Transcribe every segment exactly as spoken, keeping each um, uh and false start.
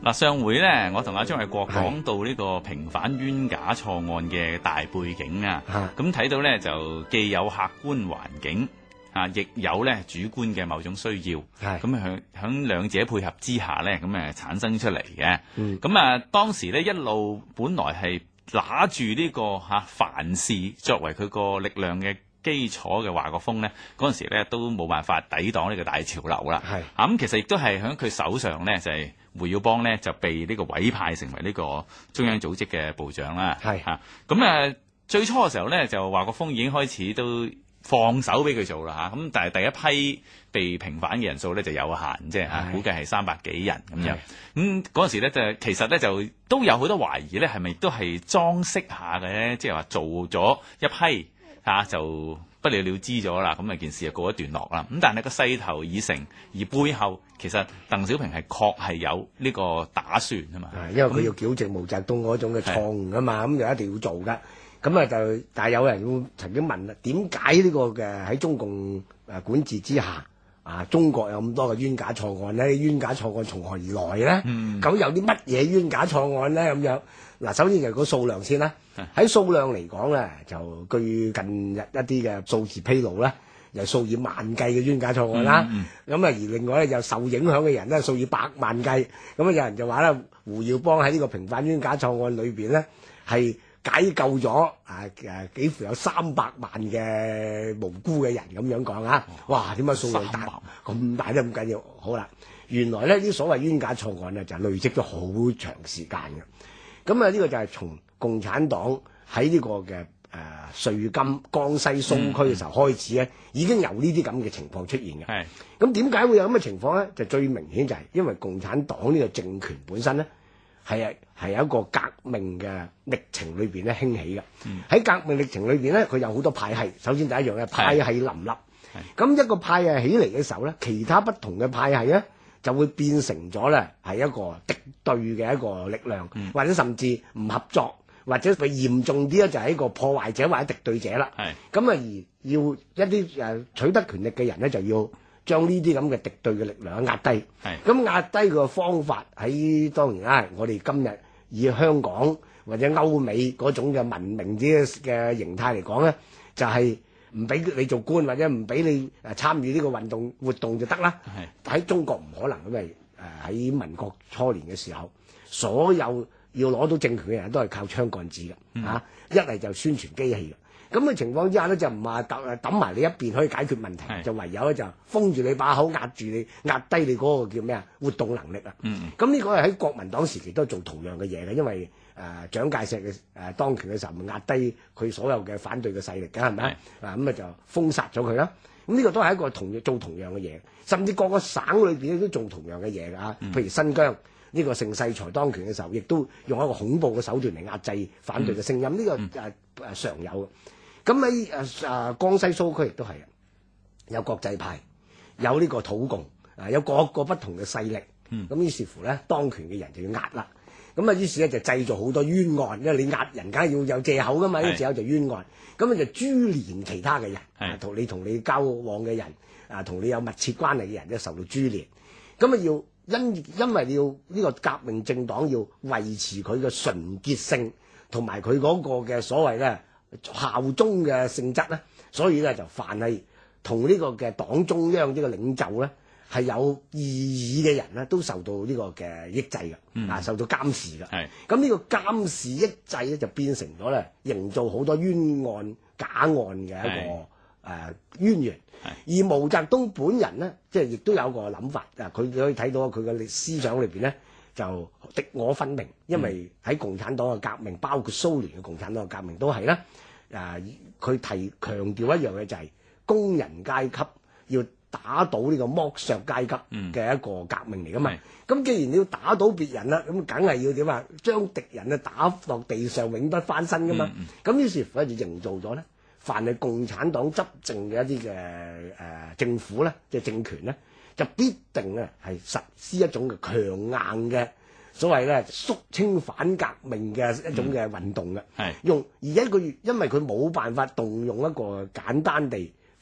嗱，上回咧，我同阿張衛國講到呢個平反冤假錯案嘅大背景啊，咁睇到咧就既有客觀環境啊，亦有咧主觀嘅某種需要，咁響響兩者配合之下咧，咁誒產生出嚟嘅。咁、嗯、啊，當時咧一路本來係拿住呢個嚇凡事作為佢個力量嘅基礎嘅華國鋒咧，嗰陣時咧都冇辦法抵擋呢個大潮流啦。係啊，咁其實亦都係喺佢手上咧，就係、是、胡耀邦咧就被呢個委派成為呢個中央組織嘅部長啦。係啊，咁誒最初嘅時候咧，就華國鋒已經開始都放手俾佢做啦嚇。咁但係第一批被平反嘅人數咧就有限，即係嚇估計係三百幾人咁樣。咁嗰陣時咧就其實咧就都有好多懷疑咧，係咪都係裝飾下嘅咧？即係話做咗一批。啊，就不了了之咗啦，咁啊件事就告一段落啦。咁但係個勢頭已成，而背後其實鄧小平係確係有呢個打算啊嘛。因為佢要矯正毛澤東嗰種嘅錯誤啊嘛，咁就一定要做噶。咁啊就，但係有人會曾經問啦，點解呢個嘅喺中共誒管治之下，啊中國有咁多嘅冤假錯案咧？冤假錯案從何而來咧？咁、嗯、有啲乜嘢冤假錯案咧？咁樣嗱，首先就係個數量先啦。喺數量嚟講咧，就據近日一啲嘅數字披露咧，有數以萬計嘅冤假錯案啦。咁、嗯、啊、嗯，而另外咧，有受影響嘅人咧，數以百萬計。咁啊，有人就話咧，胡耀邦喺呢個平反冤假錯案裏邊咧，係解救咗啊誒幾乎有三百萬嘅無辜嘅人咁樣講啊！哇，點解數量大咁大都咁緊要？好啦，原來咧啲所謂冤假錯案咧，就累積咗好長時間嘅。咁啊，呢個就係從共產黨喺呢個嘅誒瑞金江西蘇區嘅時候開始咧、嗯嗯，已經有呢啲咁嘅情況出現嘅。係咁點解會有咁嘅情況咧？就最明顯就係因為共產黨呢個政權本身咧係係有一個革命嘅歷程裏邊咧興起嘅。喺、嗯、革命歷程裏邊咧，佢有好多派系。首先第一樣嘅派系林立。咁一個派系起嚟嘅時候咧，其他不同嘅派系咧，就會變成咗咧係一個敵對嘅一個力量，嗯、或者甚至唔合作，或者佢嚴重啲咧就係一個破壞者或者敵對者啦。咁啊而要一啲誒取得權力嘅人咧，就要將呢啲咁嘅敵對嘅力量壓低。咁壓低個方法喺當然啦，我哋今日以香港或者歐美嗰種嘅文明啲嘅形態嚟講咧，就係、是。唔俾你做官或者唔俾你誒參與呢個運動活動就得啦。喺中國唔可能，因為誒喺民國初年嘅時候，所有要攞到政權嘅人都係靠槍桿子嘅、嗯啊、一嚟就宣傳機器嘅。咁嘅情況之下咧，就唔話揼揼埋你一邊可以解決問題，就唯有咧就封住你把口，壓住你，壓低你嗰個叫咩啊活動能力啊。咁、嗯、呢個係喺國民黨時期都做同樣嘅嘢嘅，因為。誒蔣介石嘅誒、呃、當權嘅時候，咪壓低佢所有嘅反對嘅勢力嘅，係咪啊？啊咁啊就封殺咗佢啦。咁呢個都係一個同做同樣嘅嘢，甚至各個省裏邊都做同樣嘅嘢㗎。譬如新疆呢、呢個盛世才當權嘅時候，亦都用一個恐怖嘅手段嚟壓制反對嘅聲音。呢、嗯呢個誒誒、呃、常有嘅。咁喺誒誒江西蘇區亦都係有國際派，有呢個土共，啊有各個不同嘅勢力。咁、嗯、於是乎咧，當權嘅人就要壓啦。咁啊，於是咧就製造好多冤案，因為你壓人梗係要有藉口噶嘛，呢藉口就冤案。咁啊就株連其他嘅人，啊同你同你交往嘅人，啊同你有密切關係嘅人都受到株連。咁啊要因因為你要呢個革命政黨要維持佢嘅純潔性，同埋佢嗰個嘅所謂咧效忠嘅性質咧，所以咧就凡係同呢個嘅黨中央呢個領袖咧。係有異議嘅人咧，都受到呢個嘅抑制嘅、嗯，啊受到監視嘅。係咁呢個監視抑制咧，就變成咗咧，營造好多冤案假案嘅一個誒、呃、淵源。而毛澤東本人咧，即係亦都有個諗法啊，佢可以睇到佢嘅思想裏邊咧，就敵我分明。因為喺共產黨嘅革命，包括蘇聯嘅共產黨嘅革命都係啦。啊，佢提強調一樣嘅就係工人階級要打倒呢個剝削階級嘅一個革命嚟噶嘛？咁、嗯、既然你要打倒別人啦，咁梗係要點啊？將敵人啊打落地上，永不翻身噶嘛？咁、嗯、於是乎就營造咗咧，凡係共產黨執政嘅一啲嘅誒政府咧，即係政權咧，就必定啊係實施一種嘅強硬嘅所謂咧肅清反革命嘅一種嘅運動嘅、嗯。用而一個月，因為佢冇辦法動用一個簡單地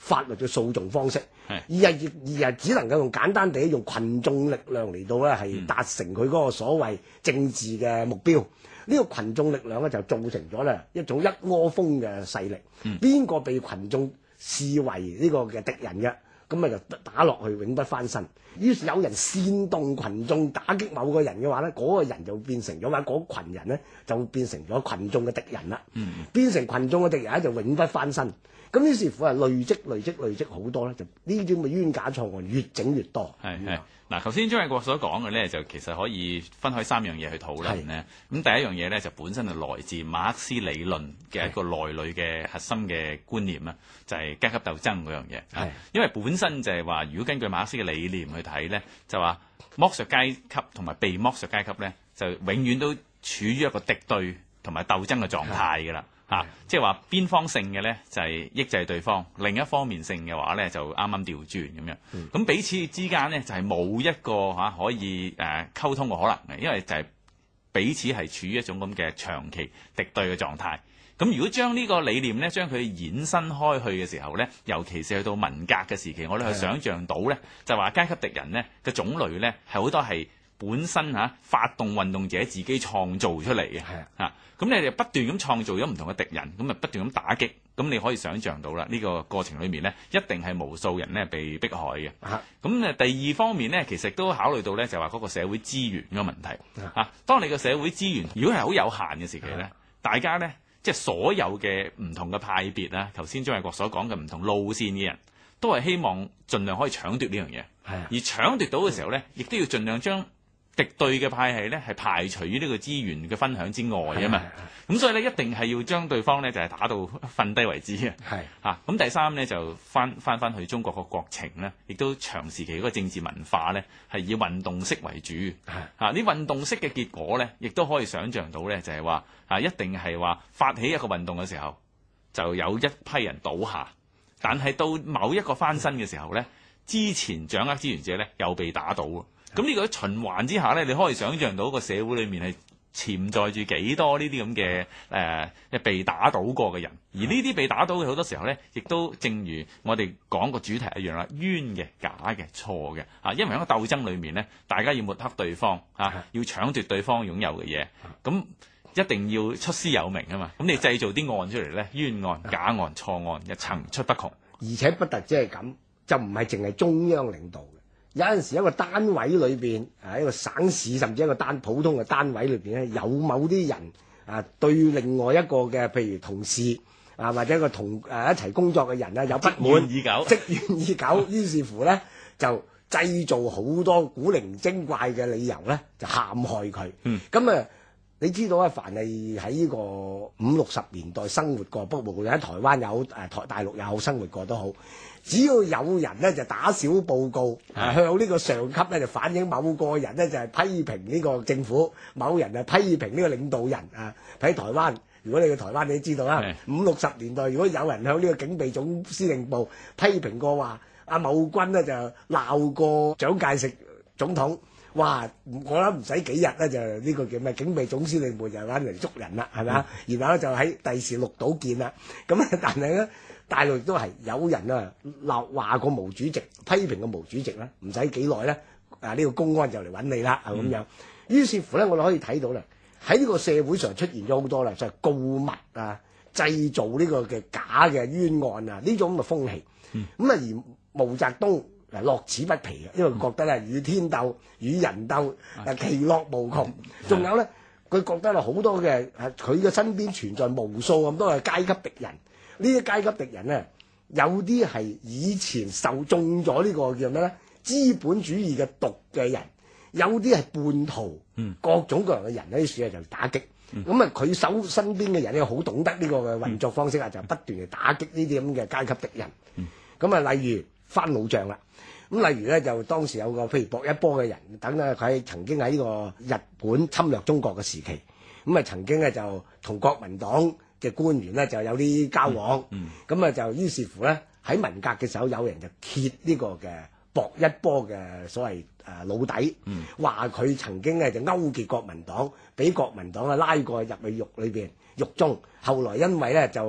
法律嘅訴訟方式，而係而係只能夠用簡單地用群眾力量嚟到咧係達成佢嗰個所謂政治嘅目標。呢、這個群眾力量咧就造成咗咧一種一窩蜂嘅勢力，邊個、嗯、被群眾視為呢個嘅敵人嘅，咁咪就打落去永不翻身。於是有人煽動群眾打擊某個人嘅話咧，嗰、那個人就變成咗話嗰群人咧就會變成咗群眾嘅敵人啦。嗯、變成群眾嘅敵人咧就永不翻身。咁於是乎係累積累積累積好多咧，就呢啲咁嘅冤假錯案越整越多。 係係嗱，頭先張偉國所講嘅咧，就其實可以分開三樣嘢去討論咧。咁第一樣嘢咧，就本身係來自馬克思理論嘅一個內裏嘅核心嘅觀念啦，就係階級鬥爭嗰樣嘢。係因為本身就係話，如果根據馬克思嘅理念去睇咧，就話剝削階級同埋被剝削階級咧，就永遠都處於一個敵對同埋鬥爭嘅狀態㗎啦。啊，即係話邊方性嘅咧就係、是、抑制對方，另一方面性嘅話咧就啱啱調轉咁樣。咁、嗯、彼此之間咧就係、是、冇一個嚇、啊、可以誒、呃、溝通嘅可能嘅，因為就係彼此係處於一種咁嘅長期敵對嘅狀態。咁如果將呢個理念咧將佢延伸開去嘅時候咧，尤其是去到文革嘅時期，我哋去想像到咧就話階級敵人咧嘅種類咧係好多係本身嚇、啊、發動運動者自己創造出嚟嘅嚇。咁你哋不斷咁創造咗唔同嘅敵人，咁啊不斷咁打擊，咁你可以想像到啦。呢、這個過程裏面咧，一定係無數人咧被迫害嘅。咁誒、啊、第二方面咧，其實都考慮到咧，就話嗰個社會資源嘅問題。啊，啊，當你個社會資源如果係好有限嘅時期咧，啊、大家咧即係所有嘅唔同嘅派別啦，頭先張偉國所講嘅唔同路線嘅人，都係希望盡量可以搶奪呢樣嘢。啊、而搶奪到嘅時候咧，亦都要盡量將敵對嘅派系咧係排除於呢個資源嘅分享之外啊嘛，咁所以咧一定係要將對方咧就係、是、打到瞓低為止嘅。係啊，咁第三咧就翻翻翻去中國個國情咧，亦都長時期嗰個政治文化咧係以運動式為主。係啊，啲運動式嘅結果咧，亦都可以想像到咧，就係話啊，一定係話發起一個運動嘅時候，就有一批人倒下，但係到某一個翻身嘅時候咧，之前掌握資源者咧又被打倒。咁呢個循環之下咧，你可以想像到個社會裏面係潛在住幾多呢啲咁嘅誒被打倒過嘅人，而呢啲被打倒嘅好多時候咧，亦都正如我哋講個主題一樣啦，冤嘅、假嘅、錯嘅啊，因為喺個鬥爭裏面咧，大家要抹黑對方啊，要搶奪對方擁有嘅嘢，咁一定要出師有名啊嘛，咁你製造啲案出嚟咧，冤案、假案、錯案，一層出不窮， 而且不特止係咁，就唔係淨係中央領導。有陣時一個單位裏邊，啊一個省市甚至一個單普通嘅單位裏邊咧，有某啲人啊對另外一個嘅譬如同事啊或者一個同誒、啊、一齊工作嘅人啊有不滿已久， 積怨已久，於是乎咧就製造好多古靈精怪嘅理由咧，就陷害佢。嗯，咁啊，你知道啊，凡係喺呢個五六十年代生活過，不過無論喺台灣又好，誒台大陸又好生活過都好。只要有人咧就打小報告，啊、向呢個上級咧就反映某個人咧就係、是、批評呢個政府，某人啊批評呢個領導人啊。喺台灣，如果你去台灣，你都知道啦。是五六十年代，如果有人向呢個警備總司令部批評過話，阿某軍咧就鬧過蔣介石總統，哇！我諗唔使幾日咧就呢個叫咩警備總司令部就揾嚟捉人啦，係咪啊？嗯、然後咧就喺第時綠島見啦。咁但係咧。大陸亦都係有人啊鬧話過毛主席，批評過毛主席啦，唔使幾耐咧，啊呢、這個公安就嚟揾你啦，係咁、嗯、樣。於是乎咧，我哋可以睇到啦，喺呢個社會上出現咗好多啦，就係、是、告密啊，製造呢個嘅假嘅冤案啊，呢種咁嘅風氣。咁啊、嗯，而毛澤東誒樂此不疲嘅，因為覺得咧與天鬥、與人鬥，啊其樂無窮。仲有咧，佢覺得啦好多嘅誒，佢嘅身邊存在無數咁多嘅階級敵人。呢啲階級敵人咧，有啲係以前受中咗呢個叫咩咧？資本主義嘅毒嘅人，有啲係叛徒，嗯、各種各樣嘅人呢啲事啊就打擊。咁啊、嗯，佢手身邊嘅人咧好懂得呢個嘅運作方式啊，嗯、就不斷嚟打擊呢啲咁嘅階級敵人。咁啊、嗯，例如翻老帳啦。咁例如咧，就當時有個譬如薄一波嘅人，等啊佢曾經喺呢個日本侵略中國嘅時期，咁啊曾經咧就同國民黨嘅官員咧就有啲交往，咁啊、嗯嗯、就於是乎咧喺文革嘅時候，有人就揭呢個嘅薄一波嘅所謂誒老底，話佢、嗯、曾經咧就勾結國民黨，俾國民黨啊拉過入去獄裏邊獄中，後來因為咧就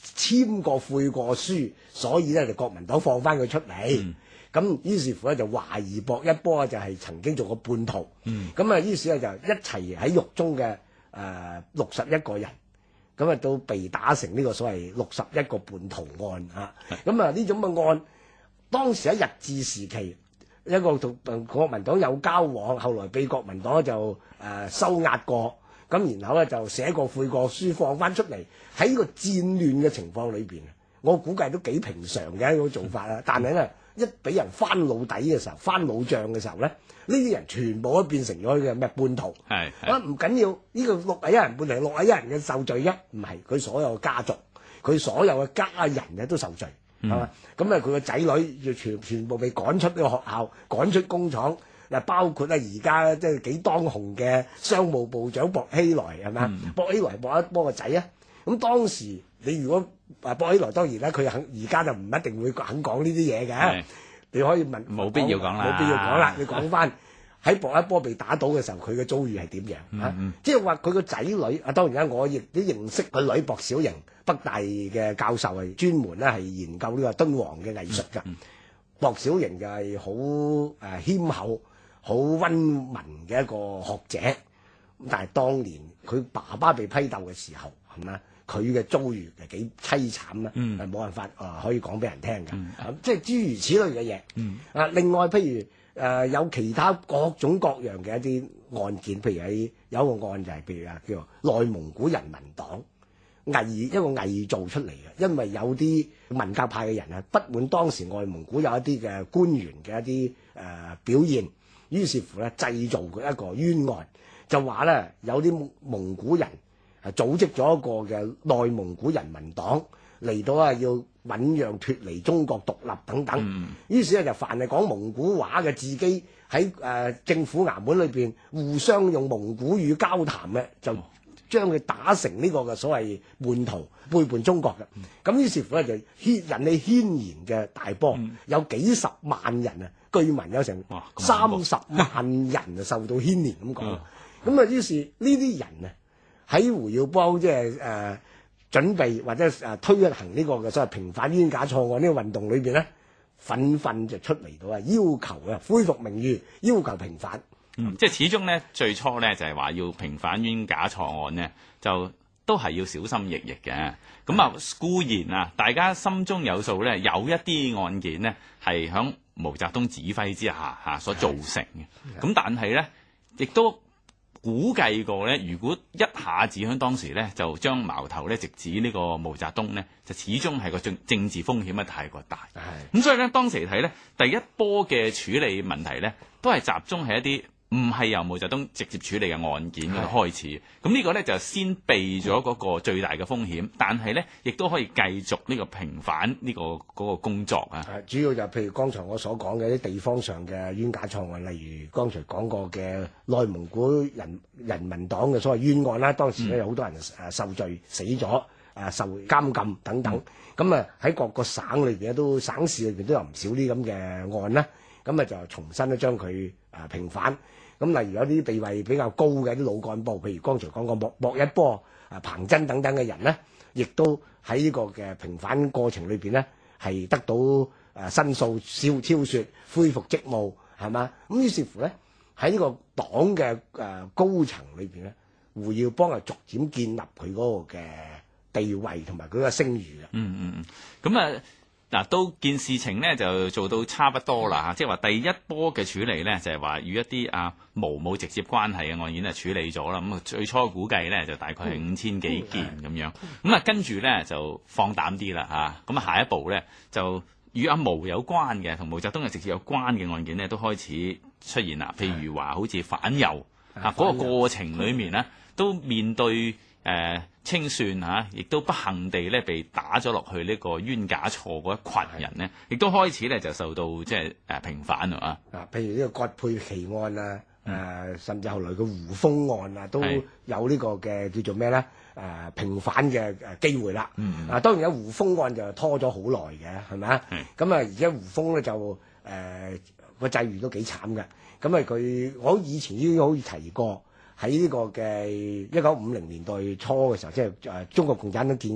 簽過悔過書，所以咧就國民黨放翻佢出嚟。咁、嗯、於是乎咧就懷疑薄一波就係曾經做過叛徒。咁啊、嗯，於是咧就一齊喺獄中嘅誒六十一個人，咁啊都被打成呢個所謂六十一個叛徒案啊。咁啊呢種嘅案，當時喺日治時期，一個同國民黨有交往，後來被國民黨就誒、呃、收押過。咁然後咧就寫個悔過書放翻出嚟，喺呢個戰亂嘅情況裏邊，我估計都幾平常嘅一個做法啦。但係咧一俾人翻老底嘅時候，翻老帳嘅時候咧，呢啲人全部都變成咗嘅咩叛徒。係啊，唔緊要，呢、這個六十一人叛徒，六十一人嘅受罪啫，唔係佢所有嘅家族，佢所有嘅家人咧都受罪，係嘛、嗯？咁啊佢個仔女就全全部被趕出呢個學校，趕出工廠。嗱，包括咧而家即係幾當紅嘅商務部長薄熙來係咪啊？薄熙來薄一波個仔啊！咁當時你如果啊薄熙來當然啦，佢肯而家就唔一定會肯講呢啲嘢嘅。是你可以問， 冇必要講啦， 冇必要講啦。你講翻喺薄一波被打倒嘅時候，佢嘅遭遇係點樣啊？嗯嗯、即係話佢個仔女啊，當然啦，我亦都認識個女薄小瑩，北大嘅教授係專門咧係研究呢個敦煌嘅藝術㗎。嗯嗯、薄小瑩就係好誒謙厚、好溫文嘅一個學者，咁但係當年佢爸爸被批鬥嘅時候，係咪佢嘅遭遇係幾凄慘啊？係冇、嗯、辦法啊、呃，可以講俾人聽嘅，嗯啊、即係諸如此類嘅嘢。嗯、啊，另外譬如誒、呃、有其他各種各樣嘅一啲案件，譬如喺有一個案就係譬如啊，叫做內蒙古人民黨偽一個偽造出嚟嘅，因為有啲文革派嘅人啊不滿當時內蒙古有一啲嘅官員嘅一啲誒、呃、表現。於是乎咧，製造佢一個冤案，就話咧有啲蒙古人係組織咗一個嘅內蒙古人民黨嚟到啊，要醞釀脱離中國獨立等等。嗯、於是咧就凡係講蒙古話嘅，自己喺誒、呃、政府衙門裏邊互相用蒙古語交談嘅，就將佢打成呢個嘅所謂叛徒，背叛中國嘅。咁、嗯、於是乎咧就牽引起軒然嘅大波，嗯、有幾十萬人啊！據聞有成三十萬人啊受到牽連咁講，咁啊於是呢啲人啊喺胡耀邦即係誒準備或者誒、呃、推行呢個嘅所謂平反冤假錯案呢個運動裏邊咧，紛紛就出嚟到啊要求啊恢復名譽，要求平反。 嗯，即係始終咧最初咧就係、是、話要平反冤假錯案呢，就都係要小心翼翼嘅。咁啊固然啊，大家心中有數咧，有一啲案件呢係響毛澤東指揮之下嚇所造成嘅，咁但係咧，亦都估計過咧，如果一下子喺當時咧就將矛頭咧直指呢個毛澤東咧，就始終係個政政治風險啊太過大。係咁，所以咧當時睇咧，第一波嘅處理問題咧，都係集中喺一啲唔係由毛澤東直接處理嘅案件嗰度開始。咁呢個咧就先避咗嗰個最大嘅風險，但係咧亦都可以繼續呢個平反呢個嗰個工作啊。 主要就譬如剛才我所講嘅啲地方上嘅冤假錯案，例如剛才講過嘅內蒙古人人民黨嘅所謂冤案啦，當時咧有好多人誒受罪死咗，誒受監禁等等。咁啊喺各個省裏邊都省市裏邊都有唔少啲咁嘅案啦。咁啊就重新咧將佢誒平反。咁例如有啲地位比較高嘅啲老幹部，譬如剛才講過薄薄一波、啊彭真等等嘅人咧，亦都喺呢個嘅平反過程裏邊咧，係得到誒申訴、超超説、恢復職務，係嘛？咁於是乎咧，喺呢個黨嘅誒高層裏邊咧，胡耀邦係逐漸建立佢嗰個嘅地位同埋佢個聲譽嘅。 嗯嗯嗯，咁啊。嗱，到件事情咧就做到差不多啦嚇，即係話第一波嘅處理咧就係話與一啲啊毛冇直接關係嘅案件啊處理咗啦。咁啊最初估計咧就大概係五千幾件咁樣，咁啊跟住咧就放膽啲啦嚇，咁啊下一步咧就與阿毛有關嘅同毛澤東係直接有關嘅案件咧都開始出現啦。譬如話好似反右啊嗰個過程裡面咧都面對。誒、呃、清算嚇，亦、啊、都不幸地咧被打咗落去呢個冤假錯嗰一群人呢，亦都開始咧就受到即係誒平反啊！ 啊，譬如呢個葛佩奇案啊，誒、呃、甚至後來嘅胡風案啊，都有呢個嘅叫做咩咧？誒、呃、平反嘅誒機會啦。嗯、啊，當然有胡風案就拖咗好耐嘅，係咪啊？咁啊，而且胡風咧就誒個際遇都幾慘嘅。咁啊，佢我以前已經好似提過。喺呢個嘅一九五零年代初嘅時候，即係誒中國共產黨建國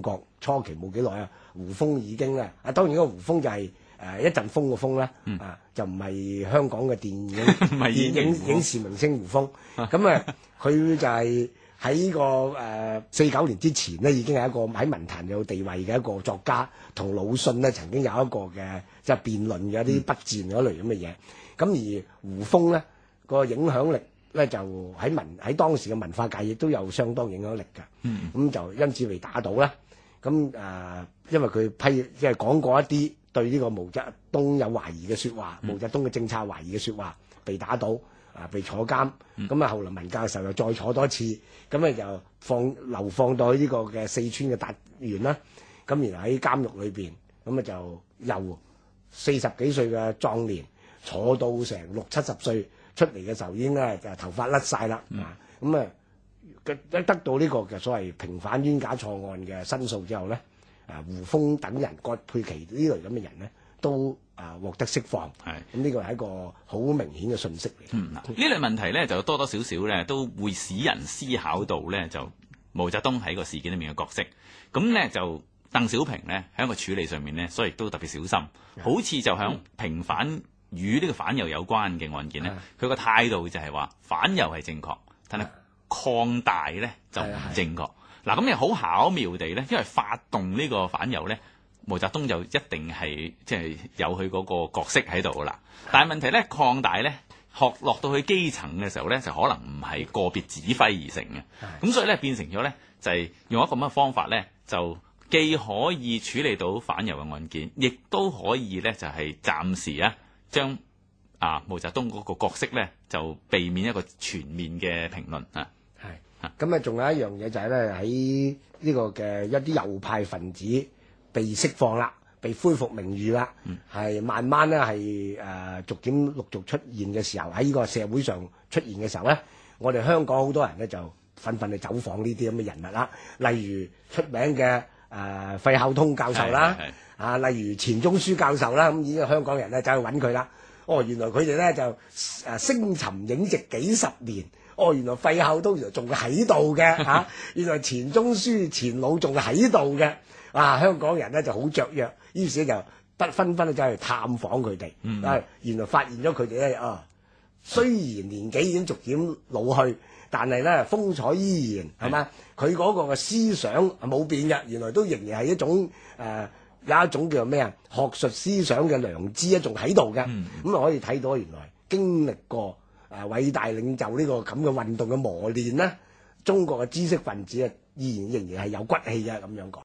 初期冇幾耐啊，胡風已經咧啊，當然個胡風就係、是。誒、呃、一陣風個風啦，嗯、啊就唔係香港嘅電影電影影視明星胡風，咁啊佢就係喺個誒四九年之前呢，已經係一個喺文壇有地位嘅一個作家，同魯迅呢曾經有一個嘅即係辯論嘅一啲筆戰嗰類咁嘅嘢。咁、嗯、而胡風呢個影響力咧就喺文喺當時嘅文化界亦都有相當影響力嘅。咁、嗯嗯、就因此被打倒啦。咁誒、呃，因為佢批即係講過一啲對呢個毛澤東有懷疑嘅説話，嗯、毛澤東嘅政策懷疑嘅説話，被打倒啊，被坐監。咁啊、嗯，後來文革嘅時候又再坐多次，咁咧就放流放到呢個嘅四川嘅達縣啦。咁然後喺監獄裏邊，咁啊就由四十幾歲嘅壯年坐到成六七十歲出嚟嘅時候，已經咧就頭髮甩晒啦。啊、嗯，咁啊。一得到呢個嘅所謂平反冤假錯案嘅申訴之後咧，啊胡風等人、葛佩琪呢類咁嘅人咧，都啊獲得釋放。係咁呢個係一個好明顯嘅訊息嚟。嗯，嗱呢類問題咧就多多少少咧都會使人思考到咧，就毛澤東喺個事件裏面嘅角色。咁咧就鄧小平咧喺個處理上面咧，所以亦都特別小心。好似就響平反與呢個反右有關嘅案件咧，佢個態度就係話反右係正確，但係擴大咧就唔正確。嗱咁又好巧妙地咧，因為發動呢個反右咧，毛澤東就一定係即係有佢嗰個角色喺度噶啦。但係問題咧，擴大咧學落到去基層嘅時候咧，就可能唔係個別指揮而成嘅。咁所以咧變成咗咧就係、是、用一個咁嘅方法咧，就既可以處理到反右嘅案件，亦都可以咧就係、是、暫時啊將啊毛澤東嗰個角色咧就避免一個全面嘅評論啊。 咁啊，仲有一樣嘢就係咧，喺呢個嘅一啲右派分子被釋放啦，被恢復名譽啦，係、嗯、慢慢咧係誒逐漸陸續出現嘅時候，喺呢個社會上出現嘅時候咧，我哋香港好多人咧就紛紛去走訪呢啲咁嘅人物啦，例如出名嘅誒、呃、費孝通教授啦，啊，例如錢鍾書教授啦，咁已經香港人咧走去揾佢啦。哦，原來佢哋咧就誒星尋影寂幾十年。哦，原來費孝通原來仲喺度嘅嚇，原來錢鍾書錢老仲喺度嘅，啊香港人咧就好雀躍，於是就不紛紛咧走去探訪佢哋，嗯、啊原來發現咗佢哋咧啊，雖然年紀已經逐漸老去，但係咧風采依然係嘛，佢嗰、嗯、個嘅思想冇變嘅，原來都仍然係一種誒、呃、有一種叫做咩啊學術思想嘅良知啊，仲喺度嘅，咁啊、嗯嗯、可以睇到原來經歷過。啊！偉大領袖呢個咁嘅運動嘅磨練呢，中國嘅知識分子啊，依然仍然係有骨氣嘅咁樣講。